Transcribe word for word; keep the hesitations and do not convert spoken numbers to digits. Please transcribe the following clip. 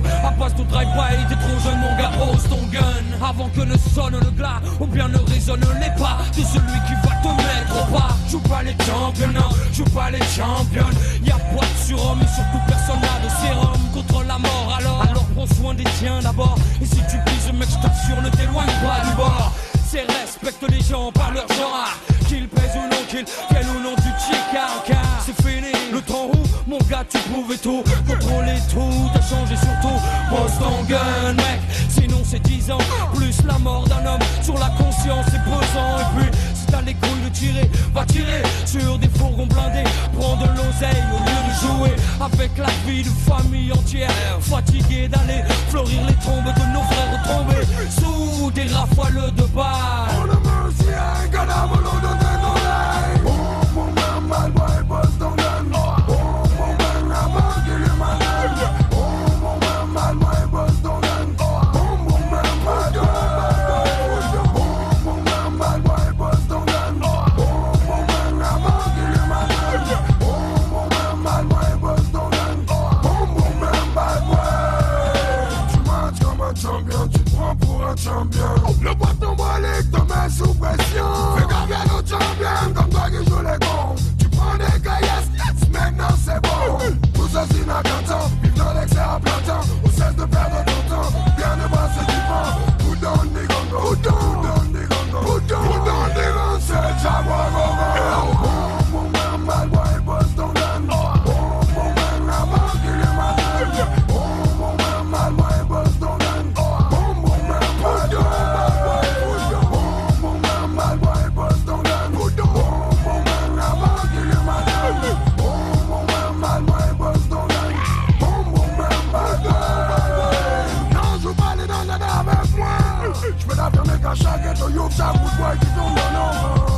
à passe ton drive-by, t'es trop jeune mon gars, pose ton gun. Avant que ne sonne le glas, ou bien ne résonne les pas de celui qui va te mettre au pas. Joue pas les champions, non, joue pas les champions. Y'a pas de surhomme et surtout personne n'a de sérum contre la mort. Alors, alors prends soin des tiens d'abord. Et si tu pises mec, je t'assure, ne t'éloigne pas du bord. C'est respecte les gens par leur genre. Qu'ils pèsent ou non, qu'ils viennent ou non du chica. C'est fini, le temps où, mon gars, tu pouvais tout contrôler tout, t'as changé surtout. Pose ton gun, mec, sinon c'est dix ans. Plus la mort d'un homme sur la conscience, c'est pesant. Et puis, si t'as les couilles de tirer, va tirer sur des fourgons blindés. Prends de l'oseille au lieu de jouer avec la vie de famille entière. Fatigué d'aller fleurir les tombes de nos frères tombés sous des rafales de balles. On a mercy, I ain't gonna have a load of that no lie. Boom, boom, bam, bad boy, bust down gun. Boom, boom, bam, I'm gonna kill you, my gun. Boom, boom, bam, bad boy, bust down gun. Boom, boom, bam, bad boy. Boom, boom, bam, bad boy, bust down gun. Boom, boom, bam, I'm gonna kill you, my gun. Boom, boom, bam, bad boy, bust down gun. Boom, boom, bam, bad boy. Tu marches comme un champion, tu te prends pour un champion. Le bâton brolique te met sous pression. Fais gaffe à nos champions comme toi qui joue les cons. Tu prends des caillasses, yes, maintenant c'est bon. Tout ça c'est inattentant, vive dans l'excès à plein temps. On cesse de perdre ton temps, bien ne pas se défendre. Put down the gun, put down the gun, put down the gun, c'est Jaguar over. Boom, boom, bam, bad boy, bust down gun. Boom, boom, bam, I'm gonna kill you, my gun. Boom, boom, bam, bad boy, bust down gun. Boom, boom, bam, bad boy. J'peux t'affirmer qu'à chaque ghetto, y'ouvre sa bouche, boy, qui tourne dans nos mains.